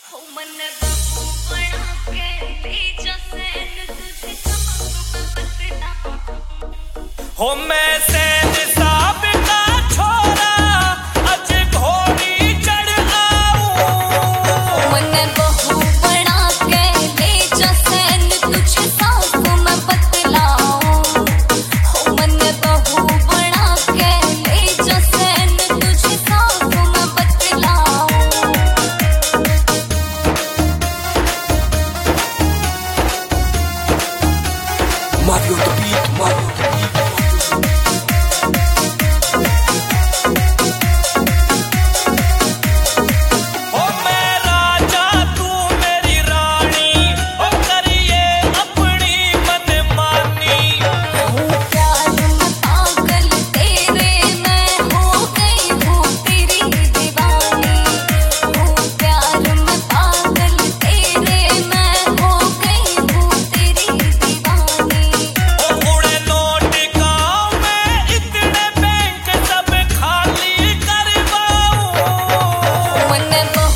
हो मैं सैन साहब का छोरा अज घोड़ी चढ़ आऊं मन बहू बना के ले जा सैन तुझ साथ मैं बतलाऊं हो मन बहू बना के ले जा सैन तुझ साथ मैं बतलाऊं Mario the beat, Mario the beat. Whenever